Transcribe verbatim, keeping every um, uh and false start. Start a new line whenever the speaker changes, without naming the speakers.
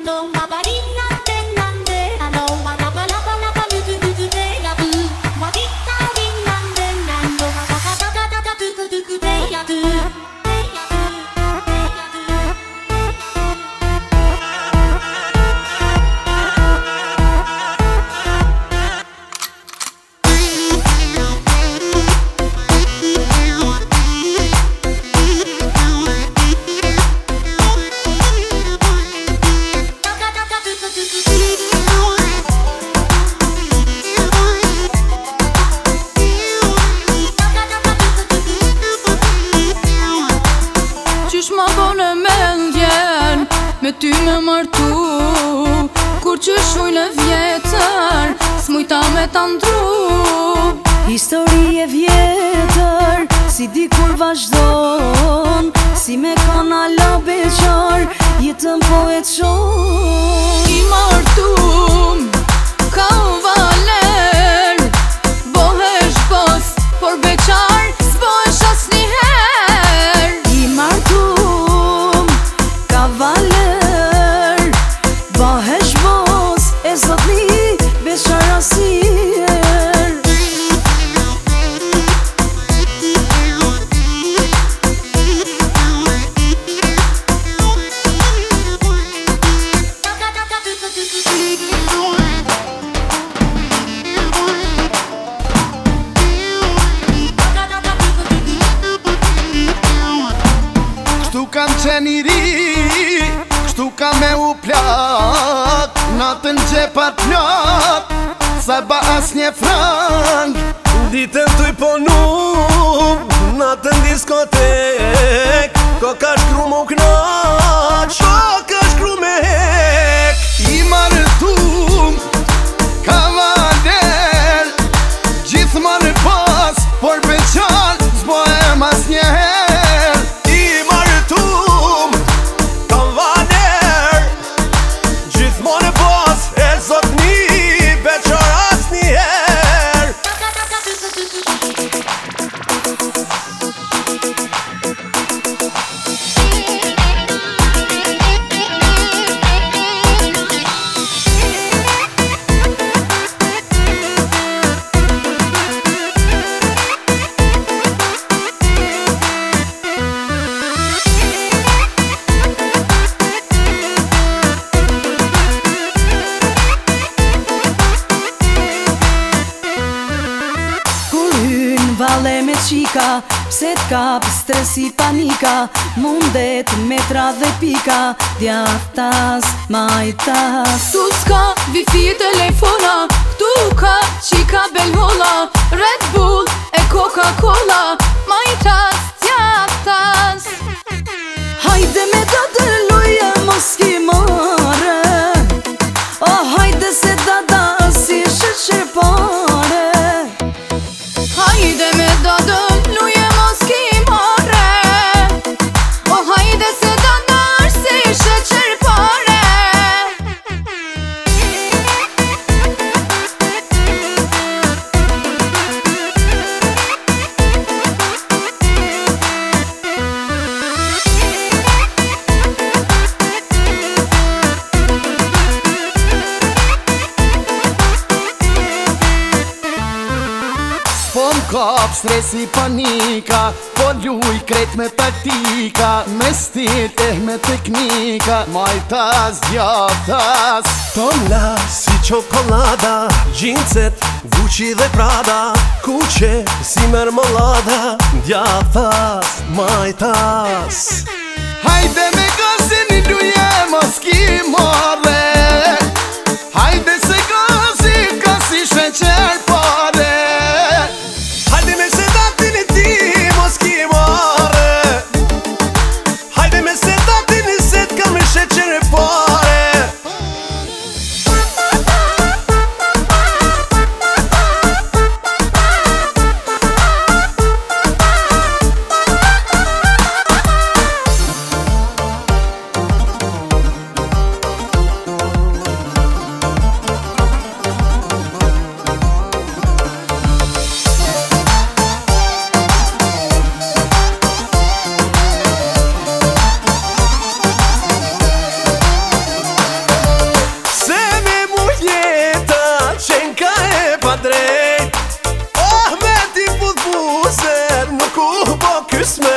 Me ty me martu, kur që shujnë e vjetër, s'mujta me t'andru.
Histori e vjetër, si di kur vazhdon, si me kanala beqar, jetën po e t'shon.
I martum, ka valer, bohesh bos, por beqar, s'bohesh as njëher.
I martum, ka valer, e zotni beqar asnjëher.
Kështu kam qenë i ri, kështu kam me u plak, natën gjepat plak, sa ba as një frang.
Ditën t'uj ponu, natën diskotek, ko ka shkru mu knaq, ko ka shkru me hek.
I martum, ka valer, gjithmonë pas, por beqar, s'bohem as njëher.
I martum, ka valer, gjithmonë pas, e zotni beqar as njëher.
Valle me qika, pse t'kap stresi panika, mundet metra dhe pika, djathtas, majtas.
Tu s'ka wifi telefona, këtu ka qika belhola, Red Bull e Coca-Cola, majtas, djathtas.
Hajde me da dëlluje mos ki more, o hajde se da da si sheqer pare.
Hajde me da dëlluje mos ki more, o hajde se da dar si sheqer pare.
Po m'kap stresi panika, po luj krejt me taktika, me stil e me teknika, majtas, djathtas.
Tona si qokolada, gjinset, Gucci dhe Prada, kuqe si mermolada, djathtas, majtas.
Hajde me gazin i luje mos ki more, hajde se gazin ka si sheqer pare.
Hajde me sedatin e ti mos ki more, hajde me sedatin i set ka me sheqer pare. s'me